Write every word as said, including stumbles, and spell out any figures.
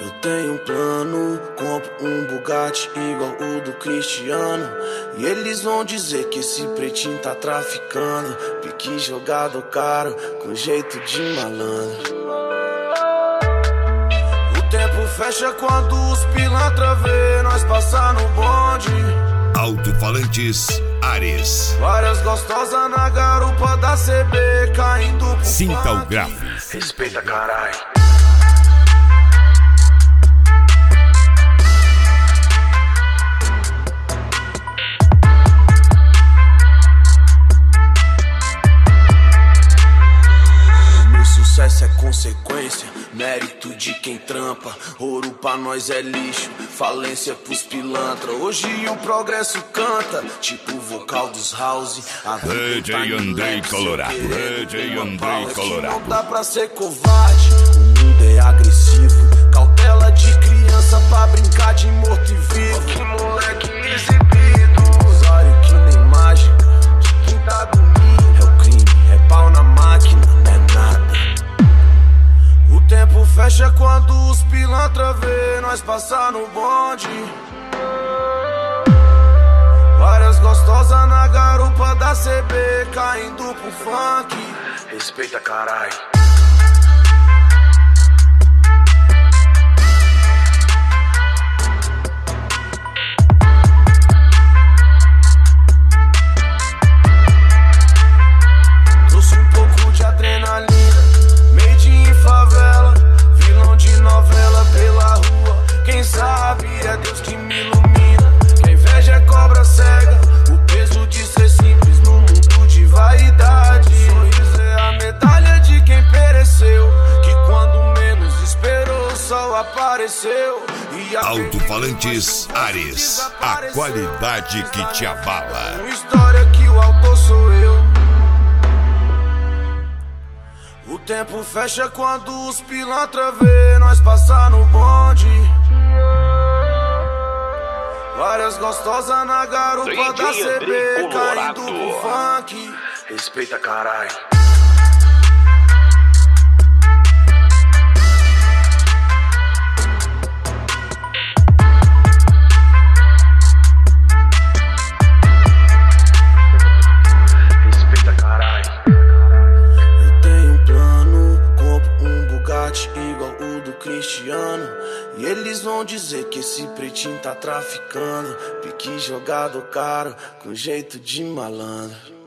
Eu tenho um plano, compro um Bugatti igual o do Cristiano. E eles vão dizer que esse pretinho tá traficando. Pique jogado caro, com jeito de malandro. O tempo fecha quando os pilantra vê nós passar no bonde. Alto-falantes Ares. Várias gostosas na garupa da C B, caindo pro Sinta o funk. grave. Respeita, carai. Sucesso é consequência, mérito de quem trampa. Ouro pra nós é lixo, falência pros pilantra. Hoje o progresso canta, tipo o vocal dos house. D J Andrei Colorado, D J Andrei Colorado. Não dá pra ser covarde, o mundo é agressivo. Cautela de criança pra brincar de morto e vivo. Que moleque exibido, usuário que nem mágica. De quem tá dormindo é o crime, é pau na máquina, não é nada. O tempo fecha quando os pilantra vê nós passar no bonde. Várias gostosas na garupa da C B, caindo pro funk. Respeita, carai. Trouxe um pouco de adrenalina, favela, vilão de novela pela rua. Quem sabe é Deus que me ilumina. Quem inveja é cobra cega, o peso de ser simples no mundo de vaidade. Sorriso é a medalha de quem pereceu, que quando menos esperou o sol apareceu. E Alto-falantes Ares, a qualidade que te abala. Uma história que o autor sou eu. O tempo fecha quando os pilantra vê nós passar no bonde. Várias gostosas na garupa da C B, caindo pro funk. Respeita, carai. Igual o do Cristiano. E eles vão dizer que esse pretinho tá traficando. Pique jogado caro, com jeito de malandro.